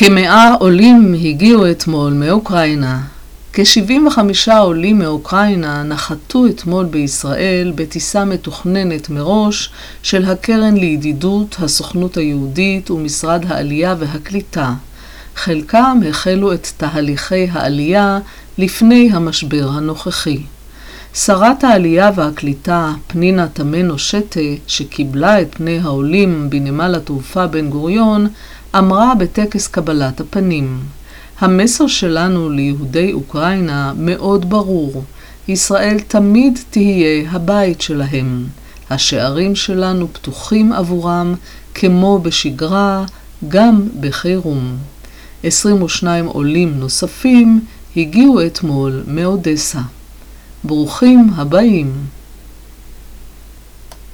כ100 עולים הגיעו אתמול מאוקראינה. כ75 עולים מאוקראינה נחתו אתמול בישראל בטיסה מתוכננת מראש של הקרן לידידות, הסוכנות היהודית ומשרד העלייה והקליטה. חלקם החלו את תהליכי העלייה לפני המשבר הנוכחי. שרת העלייה והקליטה, פנינה תמנו שטה, שקיבלה את פני העולים בנמל התעופה בן גוריון, אמרה בטקס קבלת הפנים: המסר שלנו ליהודי אוקראינה מאוד ברור. ישראל תמיד תהיה הבית שלהם. השערים שלנו פתוחים עבורם כמו בשגרה, גם בחירום. 22 עולים נוספים הגיעו אתמול מאודסה. ברוכים הבאים.